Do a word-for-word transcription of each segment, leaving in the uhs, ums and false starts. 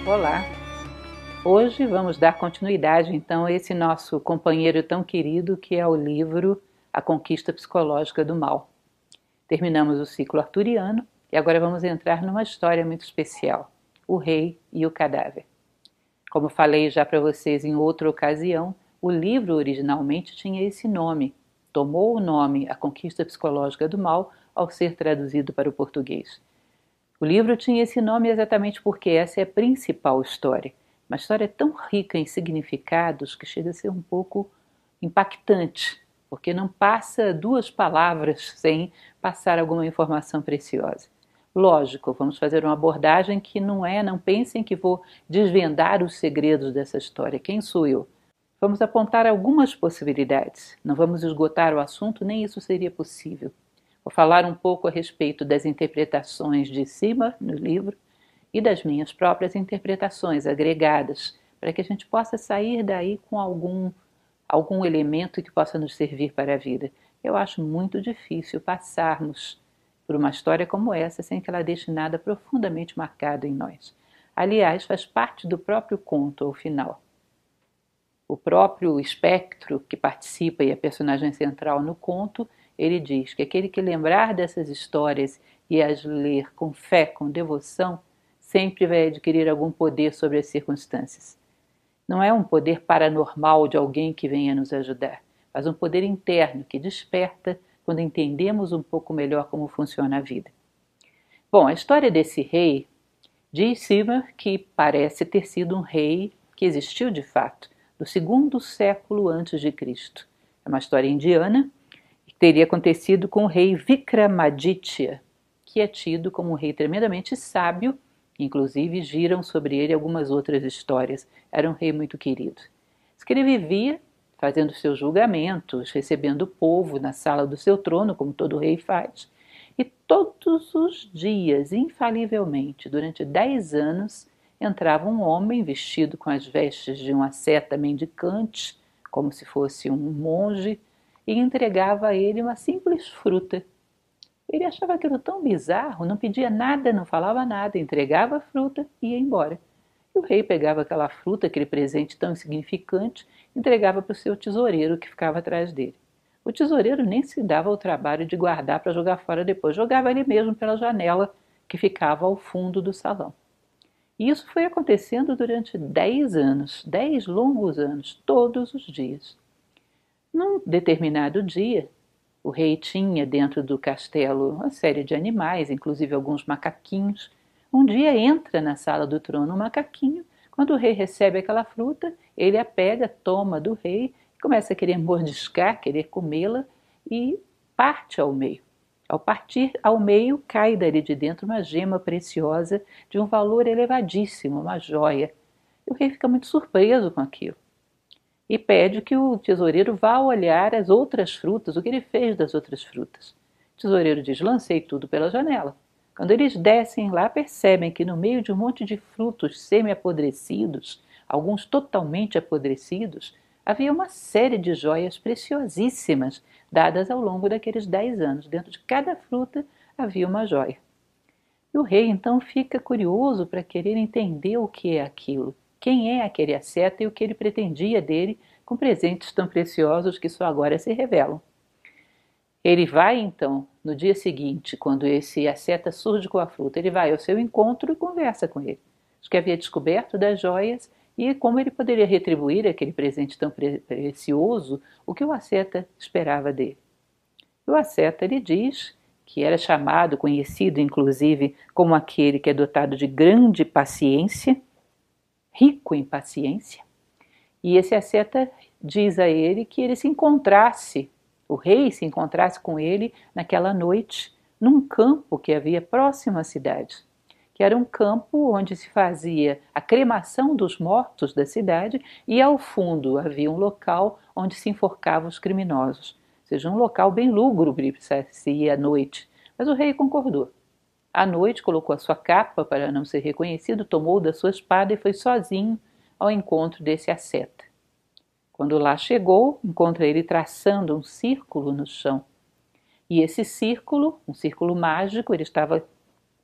Olá! Hoje vamos dar continuidade então a esse nosso companheiro tão querido que é o livro A Conquista Psicológica do Mal. Terminamos o ciclo arturiano e agora vamos entrar numa história muito especial, o Rei e o Cadáver. Como falei já para vocês em outra ocasião, o livro originalmente tinha esse nome, tomou o nome A Conquista Psicológica do Mal ao ser traduzido para o português. O livro tinha esse nome exatamente porque essa é a principal história. Uma história tão rica em significados que chega a ser um pouco impactante, porque não passa duas palavras sem passar alguma informação preciosa. Lógico, vamos fazer uma abordagem que não é, não pensem que vou desvendar os segredos dessa história. Quem sou eu? Vamos apontar algumas possibilidades. Não vamos esgotar o assunto, nem isso seria possível. Vou falar um pouco a respeito das interpretações de Simar no livro e das minhas próprias interpretações agregadas, para que a gente possa sair daí com algum, algum elemento que possa nos servir para a vida. Eu acho muito difícil passarmos por uma história como essa sem que ela deixe nada profundamente marcado em nós. Aliás, faz parte do próprio conto ao final. O próprio espectro que participa e é personagem central no conto, ele diz que aquele que lembrar dessas histórias e as ler com fé, com devoção, sempre vai adquirir algum poder sobre as circunstâncias. Não é um poder paranormal de alguém que venha nos ajudar, mas um poder interno que desperta quando entendemos um pouco melhor como funciona a vida. Bom, a história desse rei diz Simar que parece ter sido um rei que existiu de fato, do segundo século antes de Cristo. É uma história indiana que teria acontecido com o rei Vikramaditya, que é tido como um rei tremendamente sábio, inclusive giram sobre ele algumas outras histórias. Era um rei muito querido. Diz que ele vivia fazendo seus julgamentos, recebendo o povo na sala do seu trono, como todo rei faz, e todos os dias, infalivelmente, durante dez anos, entrava um homem vestido com as vestes de um asceta mendicante, como se fosse um monge, e entregava a ele uma simples fruta. Ele achava aquilo tão bizarro, não pedia nada, não falava nada, entregava a fruta e ia embora. E o rei pegava aquela fruta, aquele presente tão insignificante, entregava para o seu tesoureiro que ficava atrás dele. O tesoureiro nem se dava o trabalho de guardar para jogar fora depois, jogava ele mesmo pela janela que ficava ao fundo do salão. E isso foi acontecendo durante dez anos, dez longos anos, todos os dias. Num determinado dia, o rei tinha dentro do castelo uma série de animais, inclusive alguns macaquinhos. Um dia entra na sala do trono um macaquinho. Quando o rei recebe aquela fruta, ele a pega, toma do rei, começa a querer mordiscar, querer comê-la e parte ao meio. Ao partir ao meio, cai dali de dentro uma gema preciosa de um valor elevadíssimo, uma joia. E o rei fica muito surpreso com aquilo e pede que o tesoureiro vá olhar as outras frutas, o que ele fez das outras frutas. O tesoureiro diz: lancei tudo pela janela. Quando eles descem lá, percebem que no meio de um monte de frutos semi-apodrecidos, alguns totalmente apodrecidos, havia uma série de joias preciosíssimas dadas ao longo daqueles dez anos. Dentro de cada fruta havia uma joia. E o rei então fica curioso para querer entender o que é aquilo, quem é aquele asceta e o que ele pretendia dele com presentes tão preciosos que só agora se revelam. Ele vai então, no dia seguinte, quando esse asceta surge com a fruta, ele vai ao seu encontro e conversa com ele. Diz que havia descoberto das joias e como ele poderia retribuir aquele presente tão pre- precioso, o que o asceta esperava dele. E o asceta lhe diz que era chamado, conhecido inclusive como aquele que é dotado de grande paciência, rico em paciência, e esse asceta diz a ele que ele se encontrasse, o rei se encontrasse com ele naquela noite, num campo que havia próximo à cidade, que era um campo onde se fazia a cremação dos mortos da cidade e ao fundo havia um local onde se enforcavam os criminosos, ou seja, um local bem lúgubre para se ir à noite, mas o rei concordou. À noite colocou a sua capa para não ser reconhecido, tomou da sua espada e foi sozinho ao encontro desse asceta. Quando lá chegou, encontra ele traçando um círculo no chão. E esse círculo, um círculo mágico, ele estava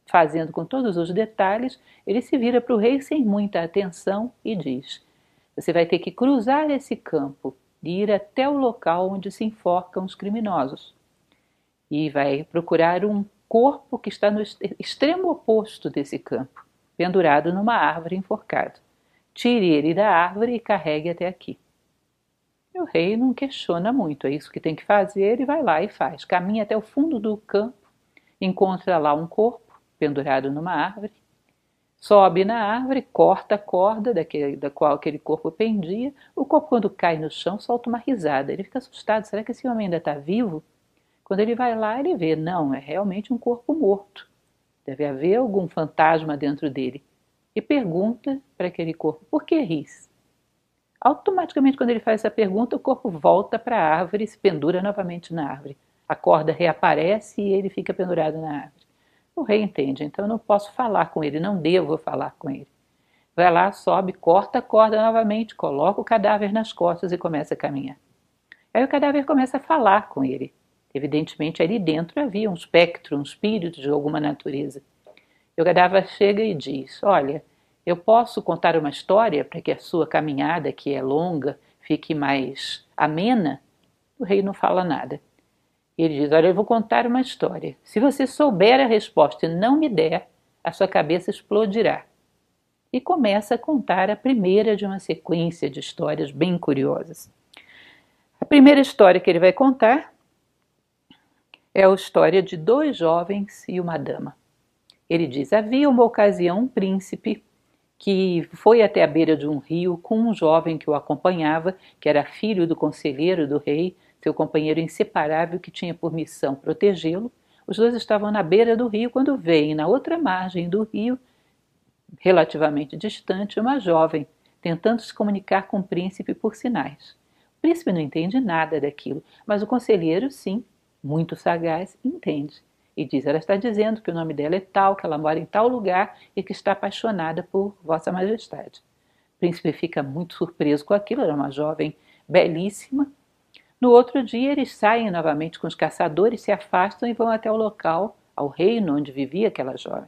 fazendo com todos os detalhes, ele se vira para o rei sem muita atenção e diz: você vai ter que cruzar esse campo e ir até o local onde se enforcam os criminosos. E vai procurar um corpo que está no extremo oposto desse campo, pendurado numa árvore enforcado. Tire ele da árvore e carregue até aqui. E o rei não questiona muito, é isso que tem que fazer, e vai lá e faz. Caminha até o fundo do campo, encontra lá um corpo pendurado numa árvore, sobe na árvore, corta a corda daquele, da qual aquele corpo pendia. O corpo, quando cai no chão, solta uma risada. Ele fica assustado, será que esse homem ainda está vivo? Quando ele vai lá, ele vê, não, é realmente um corpo morto. Deve haver algum fantasma dentro dele. E pergunta para aquele corpo, por que ris? Automaticamente, quando ele faz essa pergunta, o corpo volta para a árvore e se pendura novamente na árvore. A corda reaparece e ele fica pendurado na árvore. O rei entende, então eu não posso falar com ele, não devo falar com ele. Vai lá, sobe, corta a corda novamente, coloca o cadáver nas costas e começa a caminhar. Aí o cadáver começa a falar com ele. Evidentemente, ali dentro havia um espectro, um espírito de alguma natureza. E o cadáver chega e diz, olha, eu posso contar uma história para que a sua caminhada, que é longa, fique mais amena? O rei não fala nada. Ele diz, olha, eu vou contar uma história. Se você souber a resposta e não me der, a sua cabeça explodirá. E começa a contar a primeira de uma sequência de histórias bem curiosas. A primeira história que ele vai contar é a história de dois jovens e uma dama. Ele diz, havia uma ocasião um príncipe que foi até a beira de um rio com um jovem que o acompanhava, que era filho do conselheiro do rei, seu companheiro inseparável que tinha por missão protegê-lo. Os dois estavam na beira do rio quando veem na outra margem do rio, relativamente distante, uma jovem tentando se comunicar com o príncipe por sinais. O príncipe não entende nada daquilo, mas o conselheiro, sim, muito sagaz, entende. E diz, ela está dizendo que o nome dela é tal, que ela mora em tal lugar e que está apaixonada por Vossa Majestade. O príncipe fica muito surpreso com aquilo, era uma jovem belíssima. No outro dia eles saem novamente com os caçadores, se afastam e vão até o local, ao reino onde vivia aquela jovem.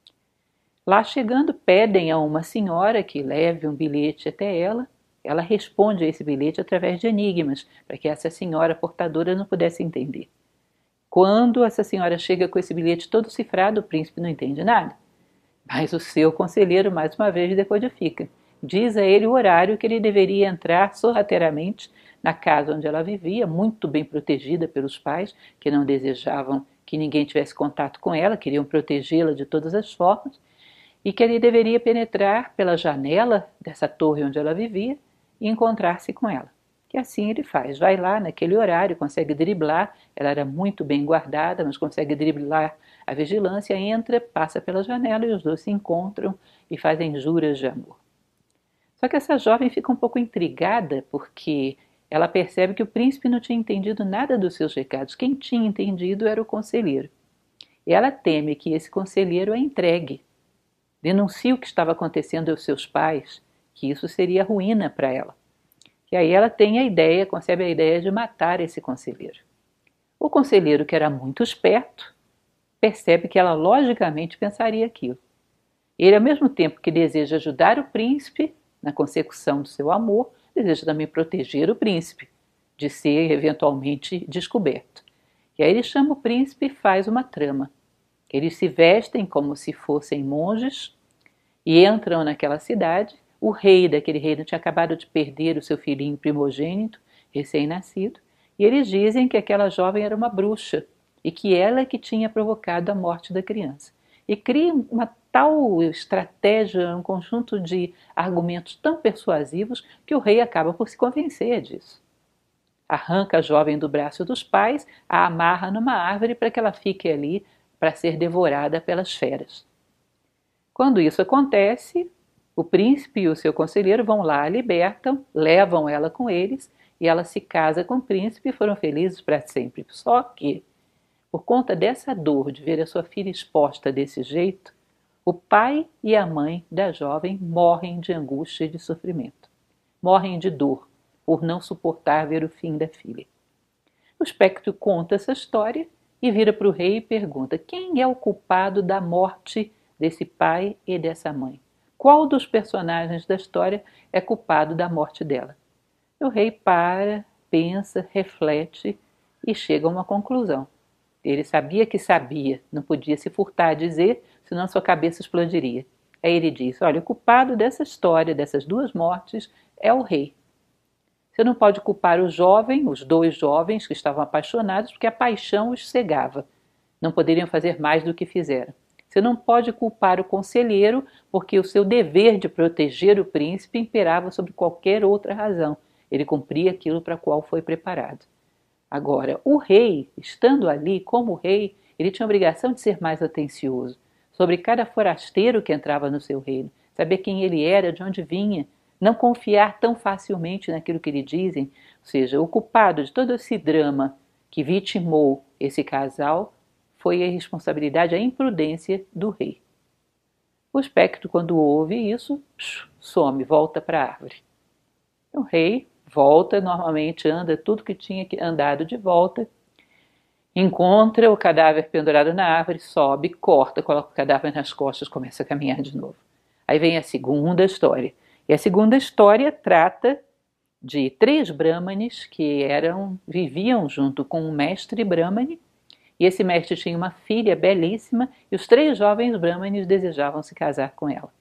Lá chegando, pedem a uma senhora que leve um bilhete até ela. Ela responde a esse bilhete através de enigmas, para que essa senhora portadora não pudesse entender. Quando essa senhora chega com esse bilhete todo cifrado, o príncipe não entende nada. Mas o seu conselheiro, mais uma vez, decodifica. Diz a ele o horário que ele deveria entrar sorrateiramente na casa onde ela vivia, muito bem protegida pelos pais, que não desejavam que ninguém tivesse contato com ela, queriam protegê-la de todas as formas, e que ele deveria penetrar pela janela dessa torre onde ela vivia e encontrar-se com ela. Que assim ele faz, vai lá naquele horário, consegue driblar, ela era muito bem guardada, mas consegue driblar a vigilância, entra, passa pela janela e os dois se encontram e fazem juras de amor. Só que essa jovem fica um pouco intrigada porque ela percebe que o príncipe não tinha entendido nada dos seus recados, quem tinha entendido era o conselheiro. E ela teme que esse conselheiro a entregue, denuncie o que estava acontecendo aos seus pais, que isso seria ruína para ela. E aí ela tem a ideia, concebe a ideia de matar esse conselheiro. O conselheiro, que era muito esperto, percebe que ela logicamente pensaria aquilo. Ele, ao mesmo tempo que deseja ajudar o príncipe na consecução do seu amor, deseja também proteger o príncipe de ser eventualmente descoberto. E aí ele chama o príncipe e faz uma trama. Eles se vestem como se fossem monges e entram naquela cidade. O rei daquele reino tinha acabado de perder o seu filhinho primogênito, recém-nascido, e eles dizem que aquela jovem era uma bruxa e que ela é que tinha provocado a morte da criança. E criam uma tal estratégia, um conjunto de argumentos tão persuasivos que o rei acaba por se convencer disso. Arranca a jovem do braço dos pais, a amarra numa árvore para que ela fique ali para ser devorada pelas feras. Quando isso acontece, o príncipe e o seu conselheiro vão lá, a libertam, levam ela com eles e ela se casa com o príncipe e foram felizes para sempre. Só que, por conta dessa dor de ver a sua filha exposta desse jeito, o pai e a mãe da jovem morrem de angústia e de sofrimento. Morrem de dor por não suportar ver o fim da filha. O espectro conta essa história e vira para o rei e pergunta: quem é o culpado da morte desse pai e dessa mãe? Qual dos personagens da história é culpado da morte dela? O rei para, pensa, reflete e chega a uma conclusão. Ele sabia que sabia, não podia se furtar a dizer, senão sua cabeça explodiria. Aí ele diz: olha, o culpado dessa história, dessas duas mortes, é o rei. Você não pode culpar o jovem, os dois jovens que estavam apaixonados, porque a paixão os cegava. Não poderiam fazer mais do que fizeram. Você não pode culpar o conselheiro, porque o seu dever de proteger o príncipe imperava sobre qualquer outra razão. Ele cumpria aquilo para o qual foi preparado. Agora, o rei, estando ali como rei, ele tinha a obrigação de ser mais atencioso sobre cada forasteiro que entrava no seu reino, saber quem ele era, de onde vinha, não confiar tão facilmente naquilo que lhe dizem. Ou seja, o culpado de todo esse drama que vitimou esse casal foi a irresponsabilidade, a imprudência do rei. O espectro, quando ouve isso, some, volta para a árvore. O rei volta, normalmente anda tudo que tinha andado de volta, encontra o cadáver pendurado na árvore, sobe, corta, coloca o cadáver nas costas, começa a caminhar de novo. Aí vem a segunda história. E a segunda história trata de três brahmanes que eram, viviam junto com um mestre brahmane, e esse mestre tinha uma filha belíssima, e os três jovens brahmanes desejavam se casar com ela.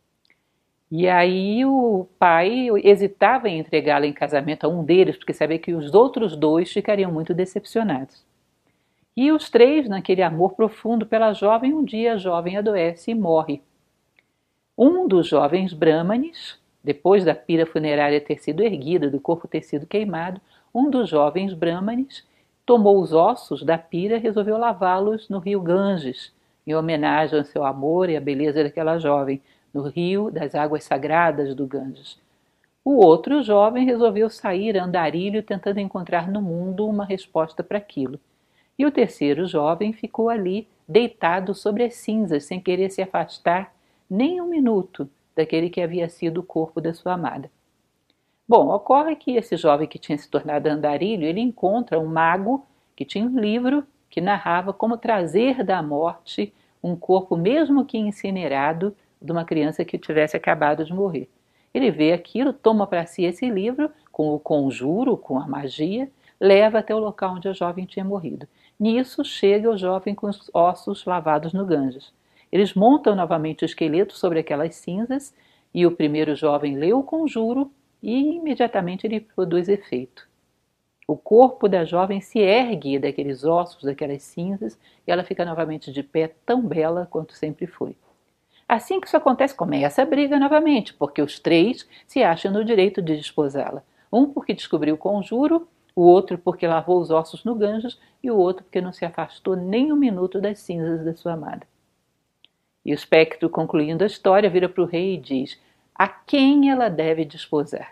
E aí o pai hesitava em entregá-la em casamento a um deles, porque sabia que os outros dois ficariam muito decepcionados. E os três, naquele amor profundo pela jovem, um dia a jovem adoece e morre. Um dos jovens brahmanes, depois da pira funerária ter sido erguida, do corpo ter sido queimado, um dos jovens brahmanes tomou os ossos da pira e resolveu lavá-los no rio Ganges, em homenagem ao seu amor e à beleza daquela jovem, no rio das águas sagradas do Ganges. O outro jovem resolveu sair andarilho tentando encontrar no mundo uma resposta para aquilo. E o terceiro jovem ficou ali, deitado sobre as cinzas, sem querer se afastar nem um minuto daquele que havia sido o corpo da sua amada. Bom, ocorre que esse jovem que tinha se tornado andarilho, ele encontra um mago que tinha um livro que narrava como trazer da morte um corpo, mesmo que incinerado, de uma criança que tivesse acabado de morrer. Ele vê aquilo, toma para si esse livro, com o conjuro, com a magia, leva até o local onde a jovem tinha morrido. Nisso chega o jovem com os ossos lavados no Ganges. Eles montam novamente o esqueleto sobre aquelas cinzas e o primeiro jovem lê o conjuro e imediatamente ele produz efeito. O corpo da jovem se ergue daqueles ossos, daquelas cinzas, e ela fica novamente de pé, tão bela quanto sempre foi. Assim que isso acontece, começa a briga novamente, porque os três se acham no direito de desposá-la. Um porque descobriu o conjuro, o outro porque lavou os ossos no Ganges e o outro porque não se afastou nem um minuto das cinzas da sua amada. E o espectro, concluindo a história, vira para o rei e diz: a quem ela deve desposar?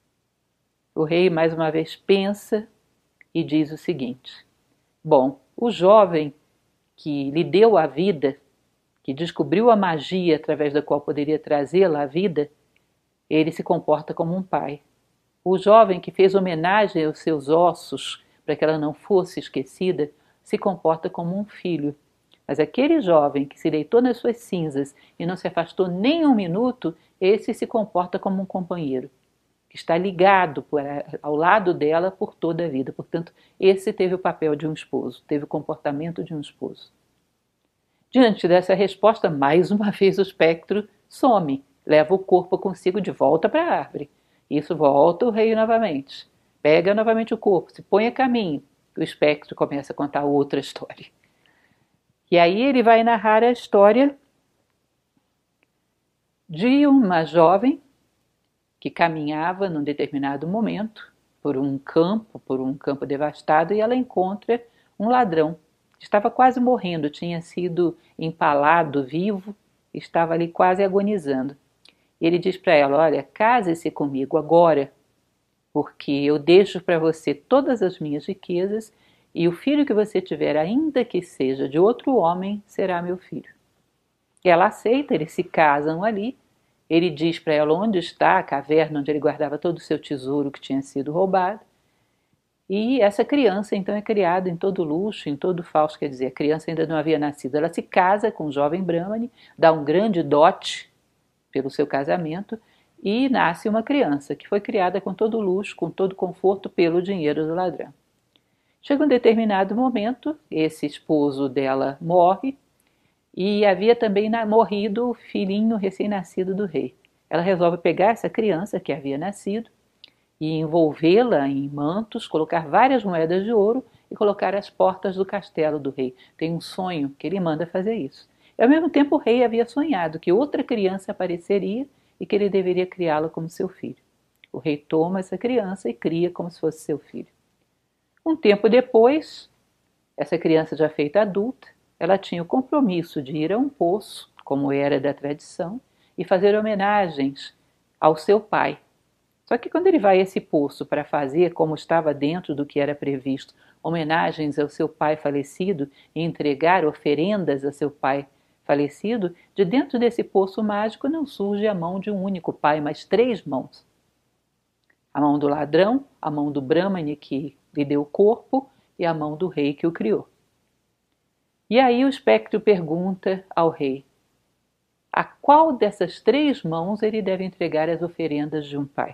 O rei mais uma vez pensa e diz o seguinte: bom, o jovem que lhe deu a vida, que descobriu a magia através da qual poderia trazê-la à vida, ele se comporta como um pai. O jovem que fez homenagem aos seus ossos para que ela não fosse esquecida, se comporta como um filho. Mas aquele jovem que se deitou nas suas cinzas e não se afastou nem um minuto, esse se comporta como um companheiro, que está ligado por, ao lado dela por toda a vida. Portanto, esse teve o papel de um esposo, teve o comportamento de um esposo. Diante dessa resposta, mais uma vez o espectro some, leva o corpo consigo de volta para a árvore. Isso volta o rei novamente, pega novamente o corpo, se põe a caminho. O espectro começa a contar outra história. E aí ele vai narrar a história de uma jovem que caminhava num determinado momento por um campo, por um campo devastado, e ela encontra um ladrão. Estava quase morrendo, tinha sido empalado vivo, estava ali quase agonizando. Ele diz para ela: olha, case-se comigo agora, porque eu deixo para você todas as minhas riquezas e o filho que você tiver, ainda que seja de outro homem, será meu filho. Ela aceita, eles se casam ali. Ele diz para ela onde está a caverna onde ele guardava todo o seu tesouro que tinha sido roubado. E essa criança então é criada em todo luxo, em todo falso, quer dizer, a criança ainda não havia nascido. Ela se casa com um jovem Brahmane, dá um grande dote pelo seu casamento e nasce uma criança que foi criada com todo luxo, com todo conforto pelo dinheiro do ladrão. Chega um determinado momento, esse esposo dela morre e havia também morrido o filhinho recém-nascido do rei. Ela resolve pegar essa criança que havia nascido e envolvê-la em mantos, colocar várias moedas de ouro e colocar às portas do castelo do rei. Tem um sonho que ele manda fazer isso. E ao mesmo tempo o rei havia sonhado que outra criança apareceria e que ele deveria criá-la como seu filho. O rei toma essa criança e cria como se fosse seu filho. Um tempo depois, essa criança já feita adulta, ela tinha o compromisso de ir a um poço, como era da tradição, e fazer homenagens ao seu pai. Só que quando ele vai a esse poço para fazer, como estava dentro do que era previsto, homenagens ao seu pai falecido e entregar oferendas a seu pai falecido, de dentro desse poço mágico não surge a mão de um único pai, mas três mãos. A mão do ladrão, a mão do Brahmane que lhe deu o corpo e a mão do rei que o criou. E aí o espectro pergunta ao rei: a qual dessas três mãos ele deve entregar as oferendas de um pai?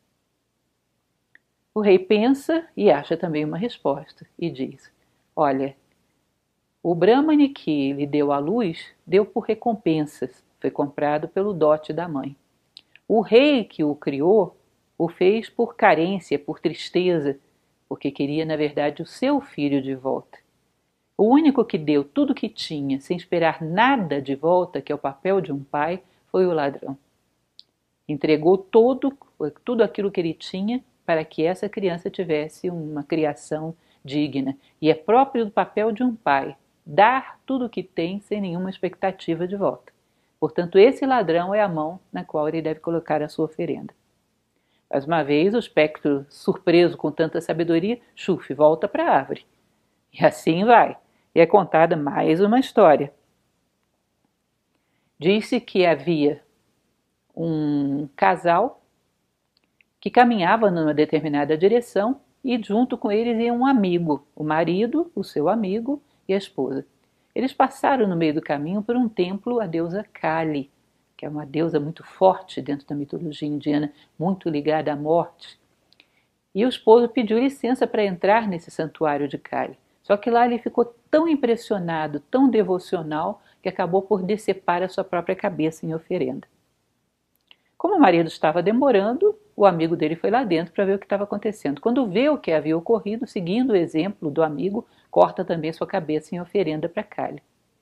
O rei pensa e acha também uma resposta e diz: olha, o Brahmane que lhe deu a luz deu por recompensas, foi comprado pelo dote da mãe. O rei que o criou o fez por carência, por tristeza, porque queria, na verdade, o seu filho de volta. O único que deu tudo o que tinha, sem esperar nada de volta, que é o papel de um pai, foi o ladrão. Entregou todo, tudo aquilo que ele tinha para que essa criança tivesse uma criação digna. E é próprio do papel de um pai dar tudo o que tem sem nenhuma expectativa de volta. Portanto, esse ladrão é a mão na qual ele deve colocar a sua oferenda. Mais uma vez, o espectro, surpreso com tanta sabedoria, chuf, volta para a árvore. E assim vai. E é contada mais uma história. Diz-se que havia um casal que caminhava numa determinada direção e junto com eles ia um amigo, o marido, o seu amigo e a esposa. Eles passaram no meio do caminho por um templo à deusa Kali, que é uma deusa muito forte dentro da mitologia indiana, muito ligada à morte. E o esposo pediu licença para entrar nesse santuário de Kali. Só que lá ele ficou tão impressionado, tão devocional, que acabou por decepar a sua própria cabeça em oferenda. Como o marido estava demorando, o amigo dele foi lá dentro para ver o que estava acontecendo. Quando vê o que havia ocorrido, seguindo o exemplo do amigo, corta também sua cabeça em oferenda para Kali.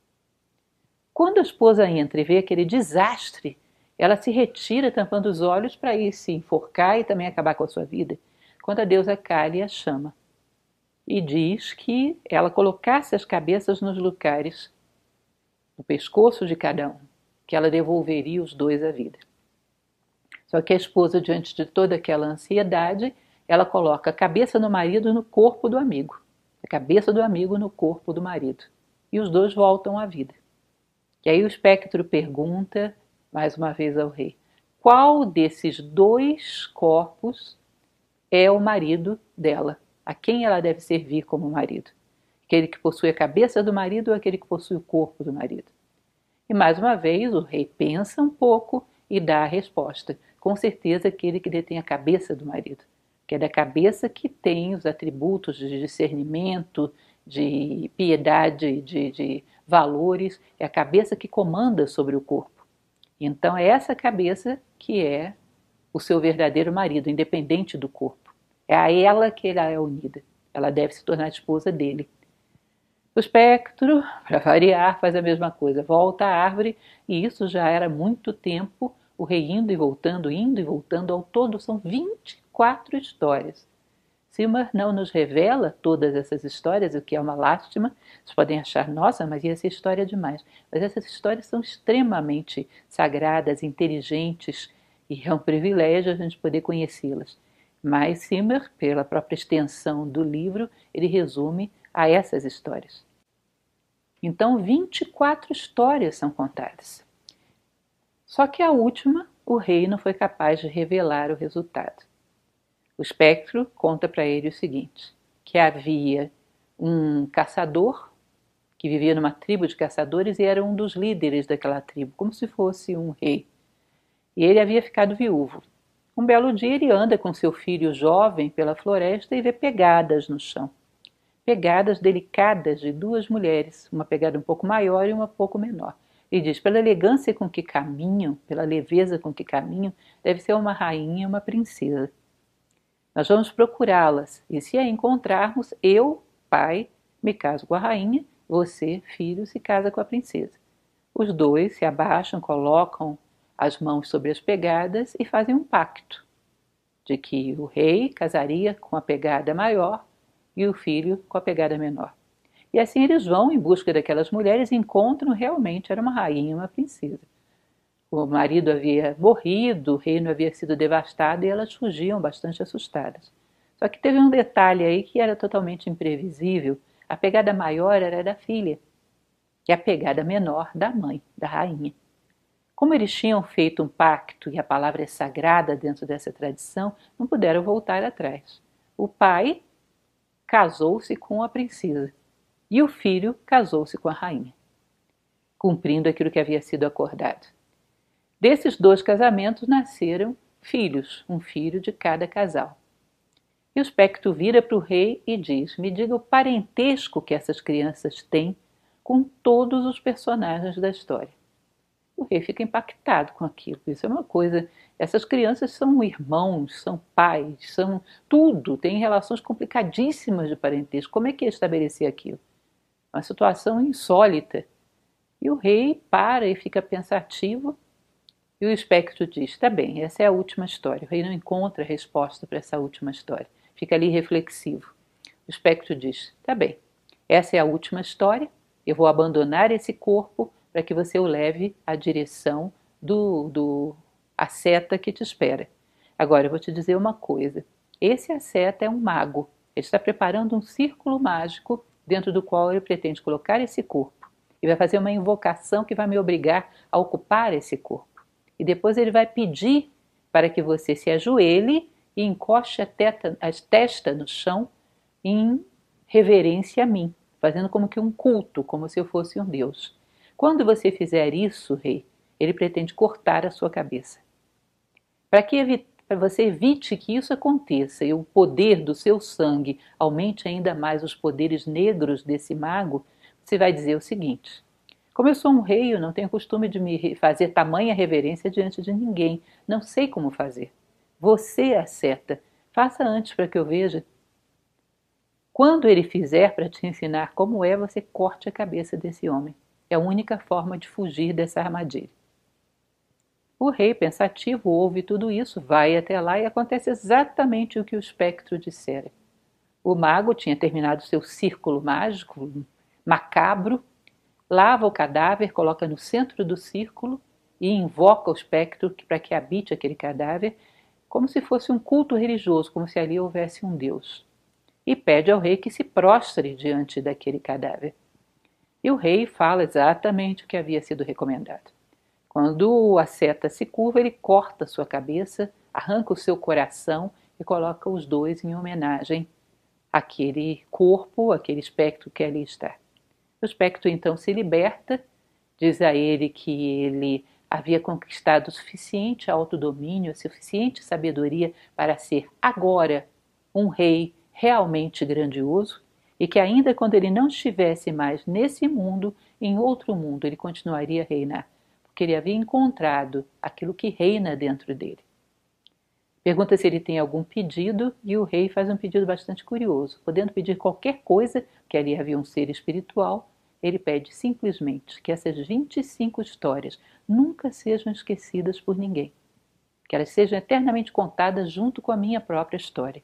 Quando a esposa entra e vê aquele desastre, ela se retira tampando os olhos para ir se enforcar e também acabar com a sua vida, quando a deusa Kali a chama e diz que ela colocasse as cabeças nos lugares, no pescoço de cada um, que ela devolveria os dois à vida. Só que a esposa, diante de toda aquela ansiedade, ela coloca a cabeça do marido no corpo do amigo, a cabeça do amigo no corpo do marido, e os dois voltam à vida. E aí o espectro pergunta, mais uma vez ao rei, qual desses dois corpos é o marido dela? A quem ela deve servir como marido? Aquele que possui a cabeça do marido ou aquele que possui o corpo do marido? E mais uma vez o rei pensa um pouco e dá a resposta. Com certeza aquele que detém a cabeça do marido, que é da cabeça que tem os atributos de discernimento, de piedade, de, de valores, é a cabeça que comanda sobre o corpo. Então é essa cabeça que é o seu verdadeiro marido, independente do corpo. É a ela que ela é unida. Ela deve se tornar esposa dele. O espectro, para variar, faz a mesma coisa. Volta à árvore e isso já era muito tempo, o rei indo e voltando, indo e voltando. Ao todo são vinte e quatro histórias. Simar não nos revela todas essas histórias, o que é uma lástima. Vocês podem achar, nossa, mas ia ser história demais. Mas essas histórias são extremamente sagradas, inteligentes e é um privilégio a gente poder conhecê-las. Mas Simar, pela própria extensão do livro, ele resume a essas histórias. Então, vinte e quatro histórias são contadas. Só que a última, o rei não foi capaz de revelar o resultado. O espectro conta para ele o seguinte: que havia um caçador que vivia numa tribo de caçadores e era um dos líderes daquela tribo, como se fosse um rei. E ele havia ficado viúvo. Um belo dia ele anda com seu filho jovem pela floresta e vê pegadas no chão. Pegadas delicadas de duas mulheres, uma pegada um pouco maior e uma um pouco menor. Ele diz, pela elegância com que caminham, pela leveza com que caminham, deve ser uma rainha e uma princesa. Nós vamos procurá-las, e se a encontrarmos, eu, pai, me caso com a rainha, você, filho, se casa com a princesa. Os dois se abaixam, colocam as mãos sobre as pegadas e fazem um pacto de que o rei casaria com a pegada maior e o filho com a pegada menor. E assim eles vão em busca daquelas mulheres e encontram realmente, era uma rainha e uma princesa. O marido havia morrido, o reino havia sido devastado e elas fugiam bastante assustadas. Só que teve um detalhe aí que era totalmente imprevisível. A pegada maior era da filha e a pegada menor da mãe, da rainha. Como eles tinham feito um pacto e a palavra é sagrada dentro dessa tradição, não puderam voltar atrás. O pai casou-se com a princesa e o filho casou-se com a rainha, cumprindo aquilo que havia sido acordado. Desses dois casamentos nasceram filhos, um filho de cada casal. E o espectro vira para o rei e diz, me diga o parentesco que essas crianças têm com todos os personagens da história. O rei fica impactado com aquilo. Isso é uma coisa, essas crianças são irmãos, são pais, são tudo, têm relações complicadíssimas de parentesco. Como é que ia estabelecer aquilo? Uma situação insólita. E o rei para e fica pensativo. E o espectro diz, tá bem, essa é a última história. O rei não encontra resposta para essa última história. Fica ali reflexivo. O espectro diz, tá bem, essa é a última história, eu vou abandonar esse corpo para que você o leve à direção do, do asceta que te espera. Agora, eu vou te dizer uma coisa. Esse asceta é um mago. Ele está preparando um círculo mágico dentro do qual ele pretende colocar esse corpo. E vai fazer uma invocação que vai me obrigar a ocupar esse corpo. E depois ele vai pedir para que você se ajoelhe e encoste a, teta, a testa no chão em reverência a mim, fazendo como que um culto, como se eu fosse um deus. Quando você fizer isso, rei, ele pretende cortar a sua cabeça. Para que para você evite que isso aconteça e o poder do seu sangue aumente ainda mais os poderes negros desse mago, você vai dizer o seguinte: como eu sou um rei, eu não tenho costume de me fazer tamanha reverência diante de ninguém. Não sei como fazer. Você acerta. Faça antes para que eu veja. Quando ele fizer para te ensinar como é, você corte a cabeça desse homem. É a única forma de fugir dessa armadilha. O rei, pensativo, ouve tudo isso, vai até lá e acontece exatamente o que o espectro dissera. O mago tinha terminado seu círculo mágico, macabro, lava o cadáver, coloca no centro do círculo e invoca o espectro para que habite aquele cadáver, como se fosse um culto religioso, como se ali houvesse um deus. E pede ao rei que se prostre diante daquele cadáver. E o rei fala exatamente o que havia sido recomendado. Quando o asceta se curva, ele corta sua cabeça, arranca o seu coração e coloca os dois em homenagem àquele corpo, àquele espectro que ali está. O espectro então se liberta, diz a ele que ele havia conquistado o suficiente autodomínio, a suficiente sabedoria para ser agora um rei realmente grandioso e que ainda quando ele não estivesse mais nesse mundo, em outro mundo ele continuaria a reinar, porque ele havia encontrado aquilo que reina dentro dele. Pergunta se ele tem algum pedido e o rei faz um pedido bastante curioso. Podendo pedir qualquer coisa, que ali havia um ser espiritual, ele pede simplesmente que essas vinte e cinco histórias nunca sejam esquecidas por ninguém. Que elas sejam eternamente contadas junto com a minha própria história.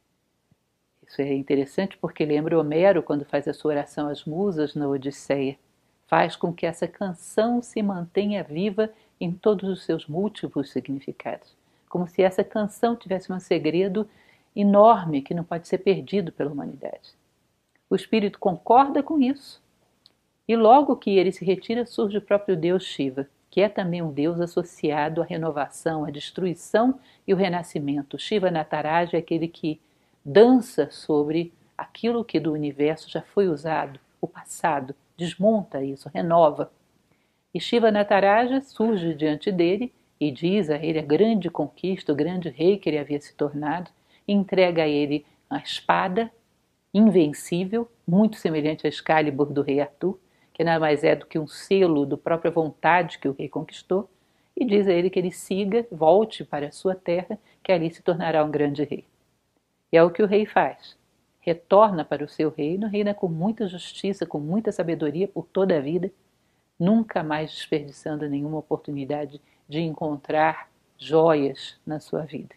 Isso é interessante porque lembra Homero quando faz a sua oração às musas na Odisseia. Faz com que essa canção se mantenha viva em todos os seus múltiplos significados. Como se essa canção tivesse um segredo enorme que não pode ser perdido pela humanidade. O espírito concorda com isso e logo que ele se retira surge o próprio Deus Shiva, que é também um Deus associado à renovação, à destruição e o renascimento. Shiva Nataraja é aquele que dança sobre aquilo que do universo já foi usado, o passado, desmonta isso, renova. E Shiva Nataraja surge diante dele e diz a ele a grande conquista, o grande rei que ele havia se tornado, e entrega a ele a espada invencível, muito semelhante à Excalibur do rei Arthur, que nada mais é do que um selo da própria vontade que o rei conquistou, e diz a ele que ele siga, volte para a sua terra, que ali se tornará um grande rei. E é o que o rei faz. Retorna para o seu reino, reina com muita justiça, com muita sabedoria por toda a vida, nunca mais desperdiçando nenhuma oportunidade de encontrar joias na sua vida.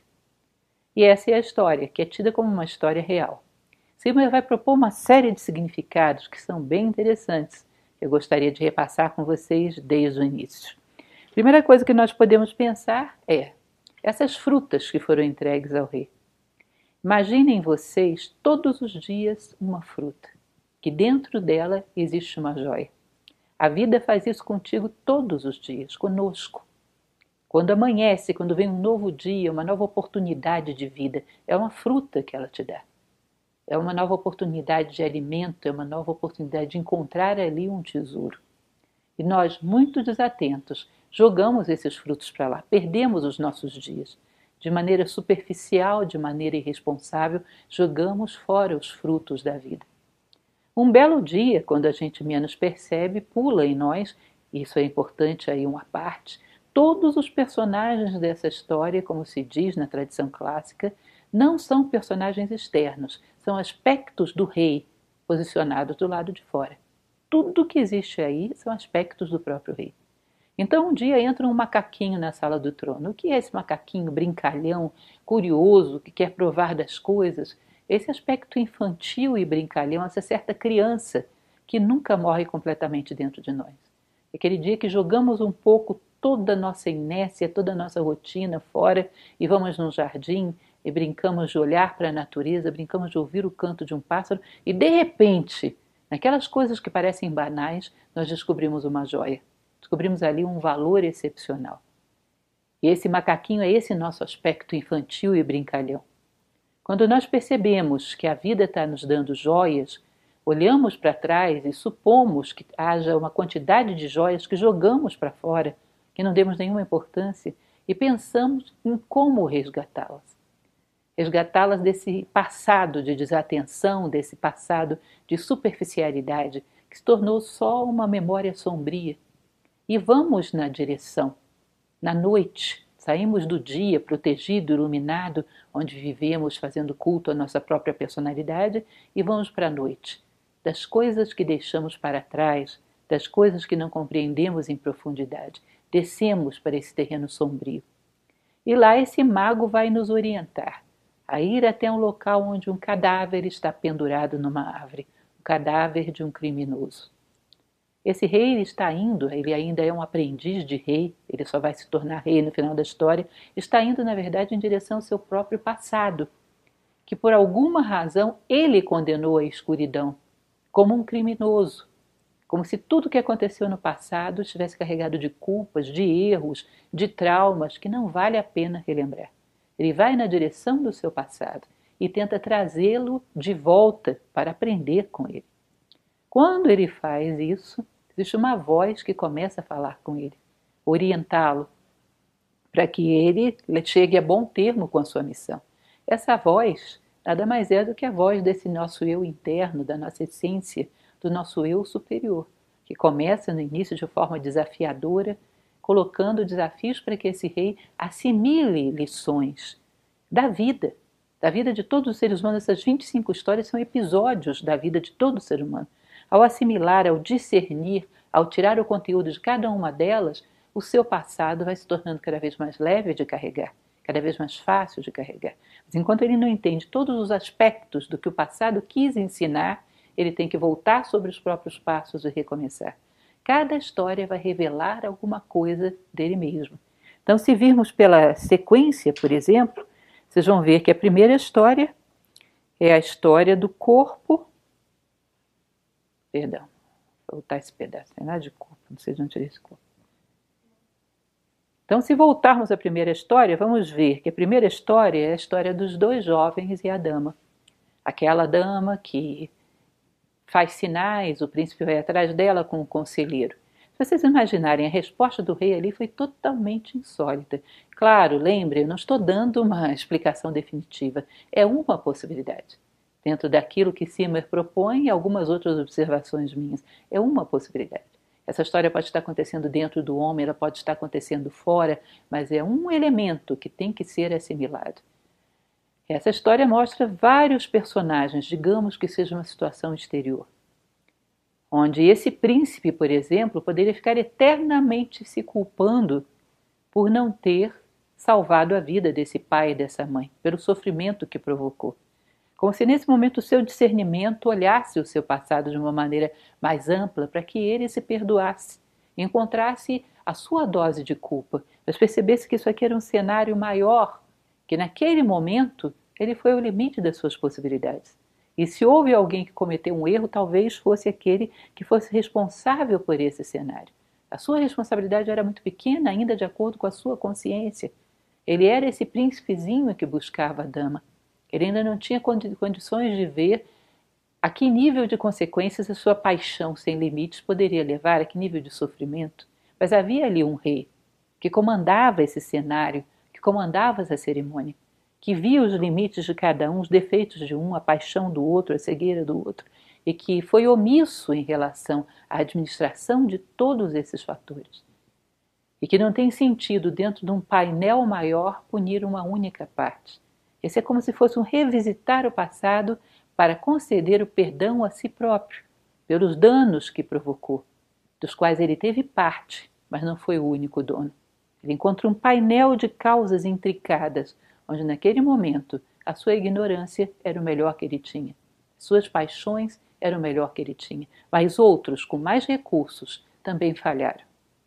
E essa é a história, que é tida como uma história real. Sigmund vai propor uma série de significados que são bem interessantes. Eu gostaria de repassar com vocês desde o início. Primeira coisa que nós podemos pensar é essas frutas que foram entregues ao rei. Imaginem vocês todos os dias uma fruta, que dentro dela existe uma joia. A vida faz isso contigo todos os dias, conosco. Quando amanhece, quando vem um novo dia, uma nova oportunidade de vida, é uma fruta que ela te dá. É uma nova oportunidade de alimento, é uma nova oportunidade de encontrar ali um tesouro. E nós, muito desatentos, jogamos esses frutos para lá, perdemos os nossos dias. De maneira superficial, de maneira irresponsável, jogamos fora os frutos da vida. Um belo dia, quando a gente menos percebe, pula em nós, isso é importante aí uma parte, todos os personagens dessa história, como se diz na tradição clássica, não são personagens externos, são aspectos do rei posicionados do lado de fora. Tudo que existe aí são aspectos do próprio rei. Então um dia entra um macaquinho na sala do trono. O que é esse macaquinho brincalhão, curioso, que quer provar das coisas? Esse aspecto infantil e brincalhão, essa certa criança que nunca morre completamente dentro de nós. Aquele dia que jogamos um pouco toda a nossa inércia, toda a nossa rotina fora e vamos num jardim e brincamos de olhar para a natureza, brincamos de ouvir o canto de um pássaro e de repente, naquelas coisas que parecem banais, nós descobrimos uma joia. Descobrimos ali um valor excepcional. E esse macaquinho é esse nosso aspecto infantil e brincalhão. Quando nós percebemos que a vida está nos dando joias, olhamos para trás e supomos que haja uma quantidade de joias que jogamos para fora, que não demos nenhuma importância, e pensamos em como resgatá-las. Resgatá-las desse passado de desatenção, desse passado de superficialidade, que se tornou só uma memória sombria. E vamos na direção, na noite, saímos do dia protegido, iluminado, onde vivemos fazendo culto à nossa própria personalidade, e vamos para a noite, das coisas que deixamos para trás, das coisas que não compreendemos em profundidade. Descemos para esse terreno sombrio. E lá esse mago vai nos orientar a ir até um local onde um cadáver está pendurado numa árvore, o cadáver de um criminoso. Esse rei ele está indo, ele ainda é um aprendiz de rei, ele só vai se tornar rei no final da história, está indo, na verdade, em direção ao seu próprio passado, que por alguma razão ele condenou à escuridão, como um criminoso, como se tudo que aconteceu no passado estivesse carregado de culpas, de erros, de traumas que não vale a pena relembrar. Ele vai na direção do seu passado e tenta trazê-lo de volta para aprender com ele. Quando ele faz isso, existe uma voz que começa a falar com ele, orientá-lo, para que ele chegue a bom termo com a sua missão. Essa voz nada mais é do que a voz desse nosso eu interno, da nossa essência, do nosso eu superior, que começa no início de forma desafiadora, colocando desafios para que esse rei assimile lições da vida, da vida de todos os seres humanos. Essas vinte e cinco histórias são episódios da vida de todo ser humano. Ao assimilar, ao discernir, ao tirar o conteúdo de cada uma delas, o seu passado vai se tornando cada vez mais leve de carregar, cada vez mais fácil de carregar. Mas enquanto ele não entende todos os aspectos do que o passado quis ensinar, ele tem que voltar sobre os próprios passos e recomeçar. Cada história vai revelar alguma coisa dele mesmo. Então, se virmos pela sequência, por exemplo, vocês vão ver que a primeira história é a história do corpo. Perdão, vou voltar esse pedaço, não é nada de corpo, não sei de onde tirei esse corpo. Então, se voltarmos à primeira história, vamos ver que a primeira história é a história dos dois jovens e a dama. Aquela dama que faz sinais, o príncipe vai atrás dela com o conselheiro. Se vocês imaginarem, a resposta do rei ali foi totalmente insólita. Claro, lembre, eu não estou dando uma explicação definitiva, é uma possibilidade. Dentro daquilo que Simmer propõe e algumas outras observações minhas, é uma possibilidade. Essa história pode estar acontecendo dentro do homem, ela pode estar acontecendo fora, mas é um elemento que tem que ser assimilado. Essa história mostra vários personagens, digamos que seja uma situação exterior, onde esse príncipe, por exemplo, poderia ficar eternamente se culpando por não ter salvado a vida desse pai e dessa mãe, pelo sofrimento que provocou. Como se nesse momento o seu discernimento olhasse o seu passado de uma maneira mais ampla para que ele se perdoasse, encontrasse a sua dose de culpa, mas percebesse que isso aqui era um cenário maior, que naquele momento ele foi ao limite das suas possibilidades. E se houve alguém que cometeu um erro, talvez fosse aquele que fosse responsável por esse cenário. A sua responsabilidade era muito pequena, ainda de acordo com a sua consciência. Ele era esse príncipezinho que buscava a dama. Ele ainda não tinha condições de ver a que nível de consequências a sua paixão sem limites poderia levar, a que nível de sofrimento. Mas havia ali um rei que comandava esse cenário, que comandava essa cerimônia, que via os limites de cada um, os defeitos de um, a paixão do outro, a cegueira do outro, e que foi omisso em relação à administração de todos esses fatores. E que não tem sentido, dentro de um painel maior, punir uma única parte. Esse é como se fosse um revisitar o passado para conceder o perdão a si próprio, pelos danos que provocou, dos quais ele teve parte, mas não foi o único dono. Ele encontra um painel de causas intricadas, onde naquele momento a sua ignorância era o melhor que ele tinha, suas paixões eram o melhor que ele tinha, mas outros com mais recursos também falharam.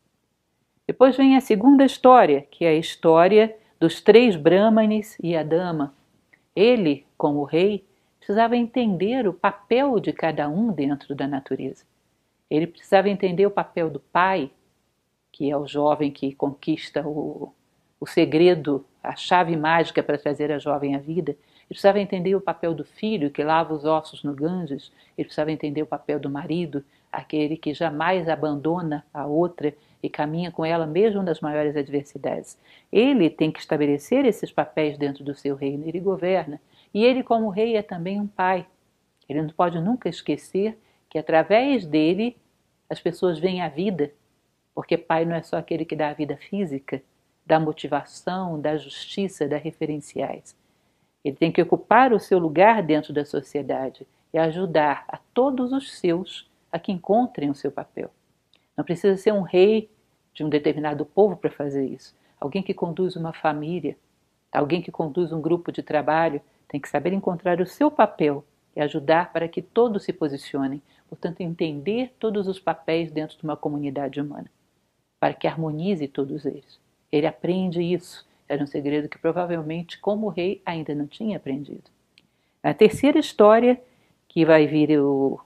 Depois vem a segunda história, que é a história dos três Brahmanes e a dama. Ele, como rei, precisava entender o papel de cada um dentro da natureza. Ele precisava entender o papel do pai, que é o jovem que conquista o, o segredo, a chave mágica para trazer a jovem à vida. Ele precisava entender o papel do filho, que lava os ossos no Ganges. Ele precisava entender o papel do marido, aquele que jamais abandona a outra e caminha com ela mesmo nas maiores adversidades. Ele tem que estabelecer esses papéis dentro do seu reino, ele governa. E ele, como rei, é também um pai. Ele não pode nunca esquecer que através dele as pessoas veem a vida, porque pai não é só aquele que dá a vida física, dá motivação, dá justiça, dá referenciais. Ele tem que ocupar o seu lugar dentro da sociedade e ajudar a todos os seus a que encontrem o seu papel. Não precisa ser um rei de um determinado povo para fazer isso. Alguém que conduz uma família, alguém que conduz um grupo de trabalho, tem que saber encontrar o seu papel e ajudar para que todos se posicionem. Portanto, entender todos os papéis dentro de uma comunidade humana, para que harmonize todos eles. Ele aprende isso. Era um segredo que provavelmente, como rei, ainda não tinha aprendido. Na terceira história, que vai vir o,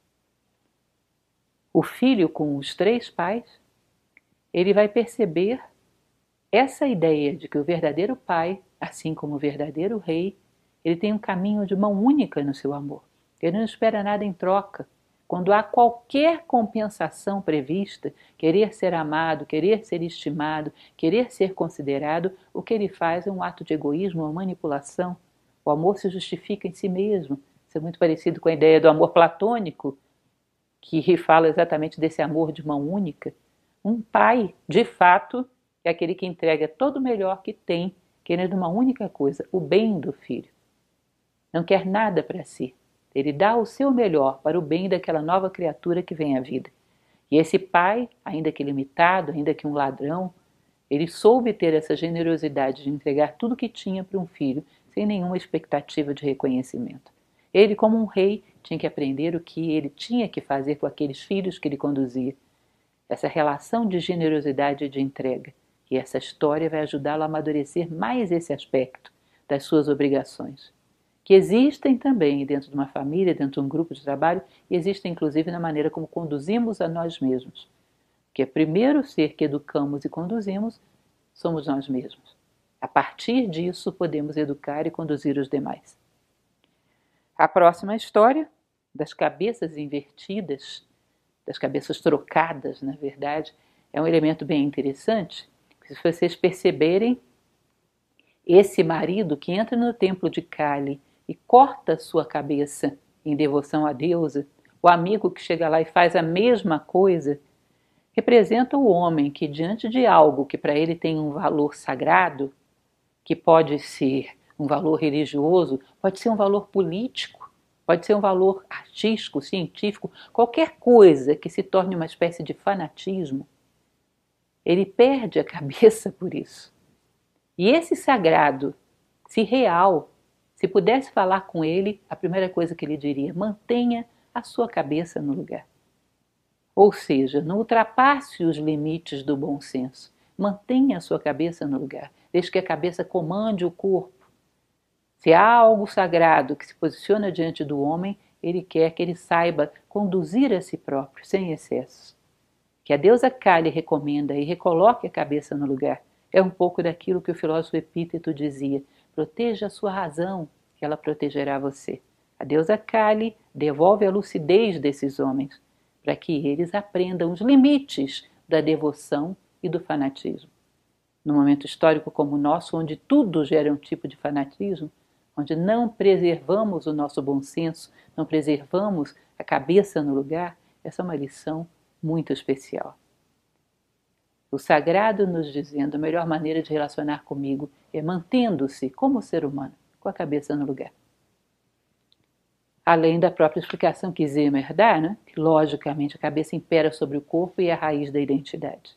o filho com os três pais, ele vai perceber essa ideia de que o verdadeiro pai, assim como o verdadeiro rei, ele tem um caminho de mão única no seu amor. Ele não espera nada em troca. Quando há qualquer compensação prevista, querer ser amado, querer ser estimado, querer ser considerado, o que ele faz é um ato de egoísmo, uma manipulação. O amor se justifica em si mesmo. Isso é muito parecido com a ideia do amor platônico, que fala exatamente desse amor de mão única. Um pai, de fato, é aquele que entrega todo o melhor que tem, querendo uma única coisa, o bem do filho. Não quer nada para si. Ele dá o seu melhor para o bem daquela nova criatura que vem à vida. E esse pai, ainda que limitado, ainda que um ladrão, ele soube ter essa generosidade de entregar tudo o que tinha para um filho, sem nenhuma expectativa de reconhecimento. Ele, como um rei, tinha que aprender o que ele tinha que fazer com aqueles filhos que ele conduzia. Essa relação de generosidade e de entrega. E essa história vai ajudá-lo a amadurecer mais esse aspecto das suas obrigações, que existem também dentro de uma família, dentro de um grupo de trabalho, e existem inclusive na maneira como conduzimos a nós mesmos. Porque o primeiro ser que educamos e conduzimos somos nós mesmos. A partir disso podemos educar e conduzir os demais. A próxima história, das cabeças invertidas, das cabeças trocadas, na verdade, é um elemento bem interessante. Se vocês perceberem, esse marido que entra no templo de Kali e corta sua cabeça em devoção à deusa, o amigo que chega lá e faz a mesma coisa, representa o homem que, diante de algo que para ele tem um valor sagrado, que pode ser um valor religioso, pode ser um valor político, pode ser um valor artístico, científico, qualquer coisa que se torne uma espécie de fanatismo, ele perde a cabeça por isso. E esse sagrado, se real, se pudesse falar com ele, a primeira coisa que ele diria: mantenha a sua cabeça no lugar. Ou seja, não ultrapasse os limites do bom senso. Mantenha a sua cabeça no lugar. Deixe que a cabeça comande o corpo. Se há algo sagrado que se posiciona diante do homem, ele quer que ele saiba conduzir a si próprio, sem excessos. Que a deusa Kali recomenda e recoloque a cabeça no lugar. É um pouco daquilo que o filósofo Epíteto dizia: proteja a sua razão, que ela protegerá você. A deusa Kali devolve a lucidez desses homens, para que eles aprendam os limites da devoção e do fanatismo. Num momento histórico como o nosso, onde tudo gera um tipo de fanatismo, onde não preservamos o nosso bom senso, não preservamos a cabeça no lugar, essa é uma lição muito especial. O sagrado nos dizendo: a melhor maneira de relacionar comigo é mantendo-se como ser humano, com a cabeça no lugar. Além da própria explicação que Zimmer dá, né? Que logicamente a cabeça impera sobre o corpo e é a raiz da identidade.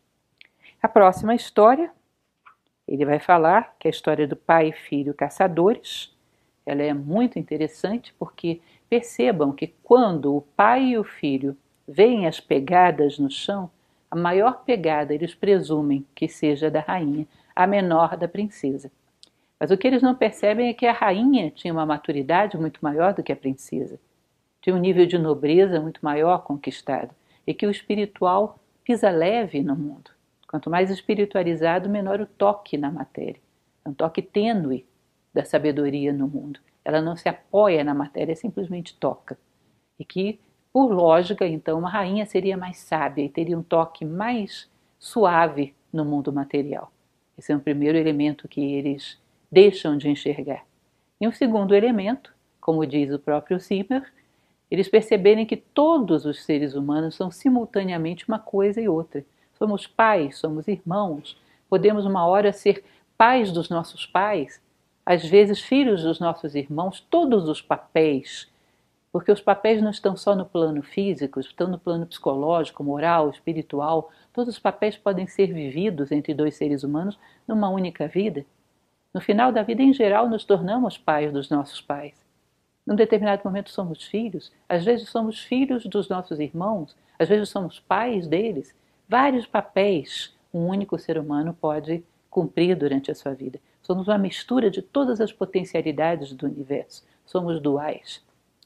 A próxima história, ele vai falar que é a história do pai e filho caçadores. Ela é muito interessante porque percebam que quando o pai e o filho veem as pegadas no chão, a maior pegada eles presumem que seja da rainha, a menor da princesa. Mas o que eles não percebem é que a rainha tinha uma maturidade muito maior do que a princesa, tinha um nível de nobreza muito maior conquistado, e que o espiritual pisa leve no mundo. Quanto mais espiritualizado, menor o toque na matéria. É um toque tênue da sabedoria no mundo. Ela não se apoia na matéria, simplesmente toca. E que, por lógica, então, uma rainha seria mais sábia e teria um toque mais suave no mundo material. Esse é um primeiro elemento que eles deixam de enxergar. E um segundo elemento, como diz o próprio Zimmer, eles perceberem que todos os seres humanos são simultaneamente uma coisa e outra. Somos pais, somos irmãos, podemos uma hora ser pais dos nossos pais, às vezes filhos dos nossos irmãos, todos os papéis, porque os papéis não estão só no plano físico, estão no plano psicológico, moral, espiritual. Todos os papéis podem ser vividos entre dois seres humanos numa única vida. No final da vida, em geral, nos tornamos pais dos nossos pais. Num determinado momento somos filhos, às vezes somos filhos dos nossos irmãos, às vezes somos pais deles. Vários papéis um único ser humano pode cumprir durante a sua vida. Somos uma mistura de todas as potencialidades do universo. Somos duais.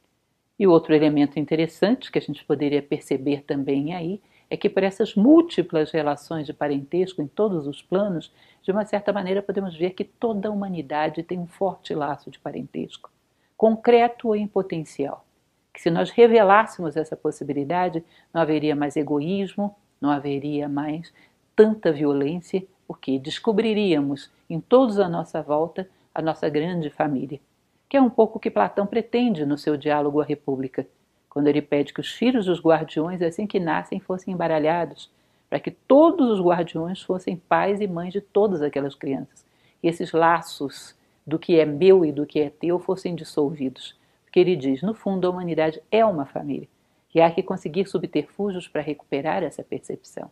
E outro elemento interessante que a gente poderia perceber também aí é que por essas múltiplas relações de parentesco em todos os planos, de uma certa maneira podemos ver que toda a humanidade tem um forte laço de parentesco, concreto ou em potencial. Que se nós revelássemos essa possibilidade, não haveria mais egoísmo, não haveria mais tanta violência, porque descobriríamos em todos à nossa volta a nossa grande família, que é um pouco o que Platão pretende no seu diálogo à República, quando ele pede que os filhos dos guardiões, assim que nascem, fossem embaralhados, para que todos os guardiões fossem pais e mães de todas aquelas crianças, e esses laços do que é meu e do que é teu fossem dissolvidos. Porque ele diz, no fundo, a humanidade é uma família, e há que conseguir subterfúgios para recuperar essa percepção.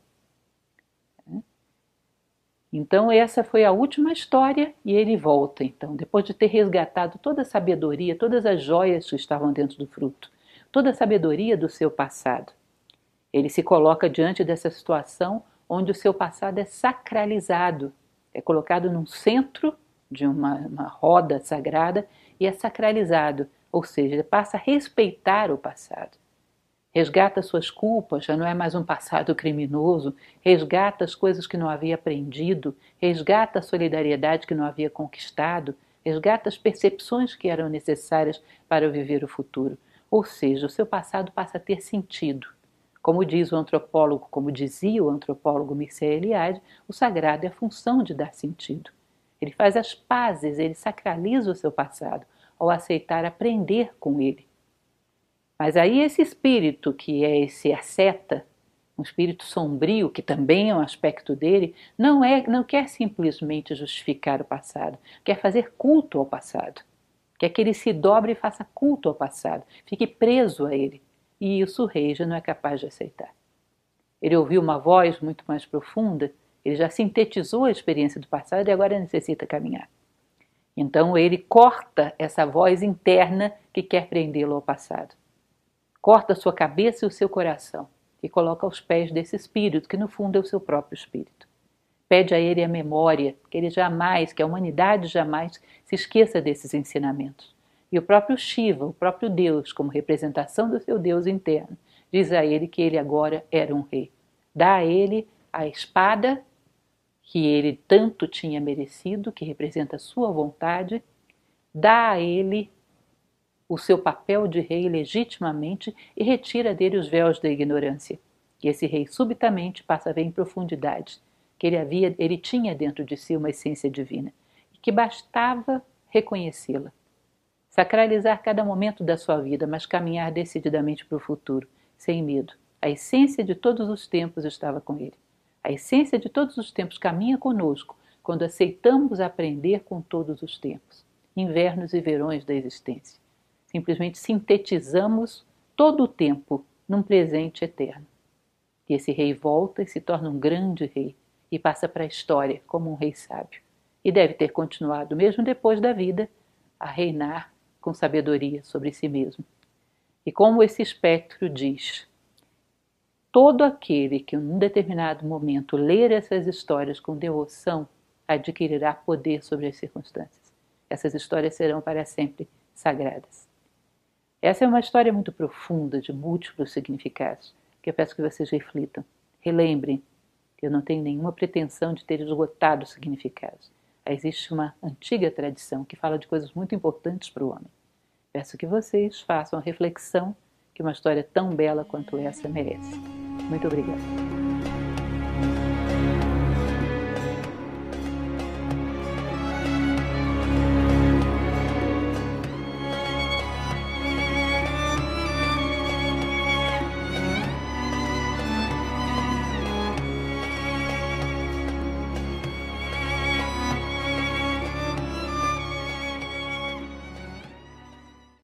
Então essa foi a última história e ele volta, então, depois de ter resgatado toda a sabedoria, todas as joias que estavam dentro do fruto, toda a sabedoria do seu passado. Ele se coloca diante dessa situação onde o seu passado é sacralizado, é colocado num centro de uma, uma roda sagrada e é sacralizado, ou seja, ele passa a respeitar o passado. Resgata suas culpas, já não é mais um passado criminoso, resgata as coisas que não havia aprendido, resgata a solidariedade que não havia conquistado, resgata as percepções que eram necessárias para viver o futuro. Ou seja, o seu passado passa a ter sentido. Como diz o antropólogo, como dizia o antropólogo Mircea Eliade, o sagrado é a função de dar sentido. Ele faz as pazes, ele sacraliza o seu passado ao aceitar aprender com ele. Mas aí esse espírito, que é esse asceta, um espírito sombrio, que também é um aspecto dele, não, é, não quer simplesmente justificar o passado, quer fazer culto ao passado. Quer que ele se dobre e faça culto ao passado, fique preso a ele. E isso o rei já não é capaz de aceitar. Ele ouviu uma voz muito mais profunda, ele já sintetizou a experiência do passado e agora necessita caminhar. Então ele corta essa voz interna que quer prendê-lo ao passado. Corta a sua cabeça e o seu coração e coloca aos pés desse espírito, que no fundo é o seu próprio espírito. Pede a ele a memória, que ele jamais, que a humanidade jamais se esqueça desses ensinamentos. E o próprio Shiva, o próprio Deus, como representação do seu Deus interno, diz a ele que ele agora era um rei. Dá a ele a espada que ele tanto tinha merecido, que representa a sua vontade, dá a ele o seu papel de rei legitimamente e retira dele os véus da ignorância. E esse rei subitamente passa a ver em profundidade que ele, havia, ele tinha dentro de si uma essência divina e que bastava reconhecê-la. Sacralizar cada momento da sua vida, mas caminhar decididamente para o futuro, sem medo. A essência de todos os tempos estava com ele. A essência de todos os tempos caminha conosco quando aceitamos aprender com todos os tempos, invernos e verões da existência. Simplesmente sintetizamos todo o tempo num presente eterno. E esse rei volta e se torna um grande rei e passa para a história como um rei sábio. E deve ter continuado, mesmo depois da vida, a reinar com sabedoria sobre si mesmo. E como esse espectro diz, todo aquele que em um determinado momento ler essas histórias com devoção adquirirá poder sobre as circunstâncias. Essas histórias serão para sempre sagradas. Essa é uma história muito profunda, de múltiplos significados, que eu peço que vocês reflitam. Relembrem que eu não tenho nenhuma pretensão de ter esgotado os significados. Existe uma antiga tradição que fala de coisas muito importantes para o homem. Peço que vocês façam a reflexão que uma história tão bela quanto essa merece. Muito obrigada.